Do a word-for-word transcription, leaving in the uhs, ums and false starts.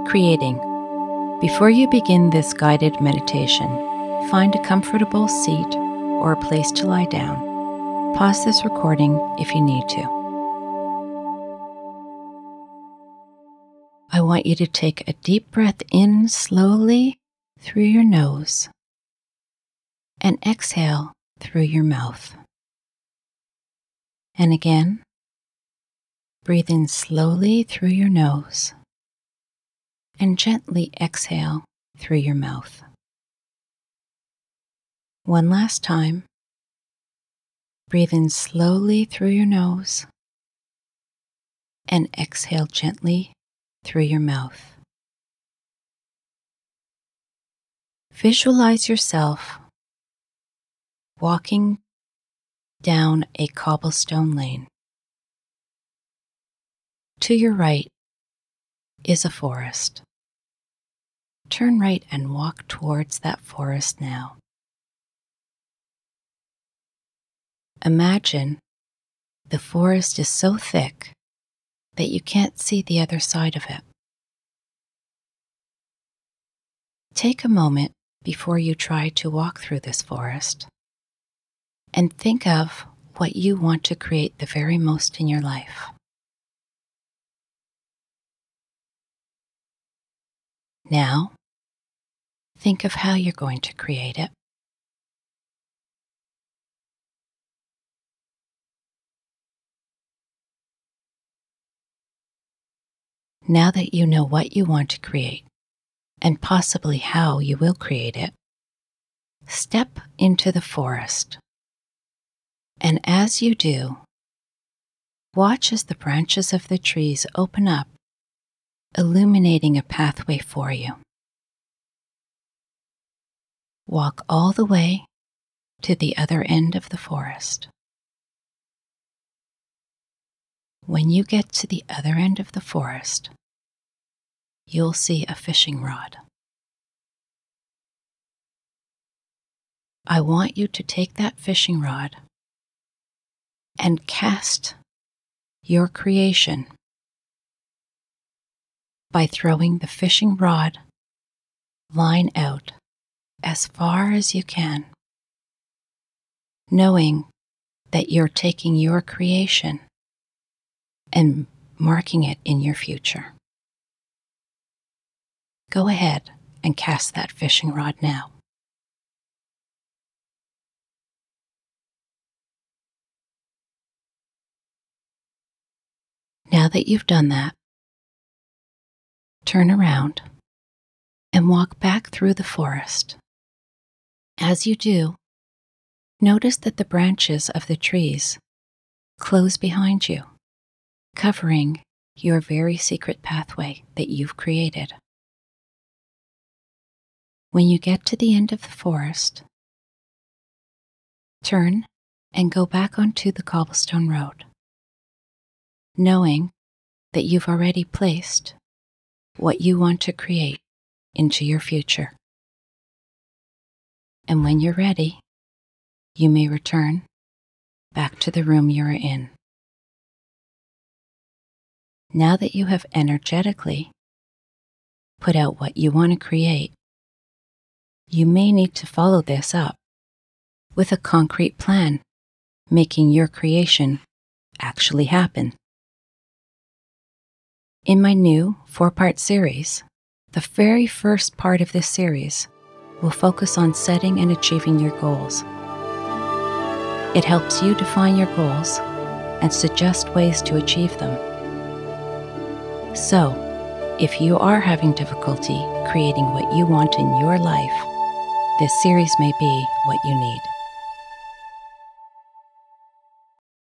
Creating. Before you begin this guided meditation, find a comfortable seat or a place to lie down. Pause this recording if you need to. I want you to take a deep breath in slowly through your nose and exhale through your mouth. And again, breathe in slowly through your nose and gently exhale through your mouth. One last time. Breathe in slowly through your nose and exhale gently through your mouth. Visualize yourself walking down a cobblestone lane. To your right is a forest. Turn right and walk towards that forest now. Imagine the forest is so thick that you can't see the other side of it. Take a moment before you try to walk through this forest and think of what you want to create the very most in your life. Now, think of how you're going to create it. Now that you know what you want to create, and possibly how you will create it, step into the forest. And as you do, watch as the branches of the trees open up, illuminating a pathway for you. Walk all the way to the other end of the forest. When you get to the other end of the forest, you'll see a fishing rod. I want you to take that fishing rod and cast your creation by throwing the fishing rod line out as far as you can, knowing that you're taking your creation and marking it in your future. Go ahead and cast that fishing rod now. Now that you've done that, turn around and walk back through the forest. As you do, notice that the branches of the trees close behind you, covering your very secret pathway that you've created. When you get to the end of the forest, turn and go back onto the cobblestone road, knowing that you've already placed what you want to create into your future. And when you're ready, you may return back to the room you're in. Now that you have energetically put out what you want to create, you may need to follow this up with a concrete plan, making your creation actually happen. In my new four-part series, the very first part of this series will focus on setting and achieving your goals. It helps you define your goals and suggest ways to achieve them. So, if you are having difficulty creating what you want in your life, this series may be what you need.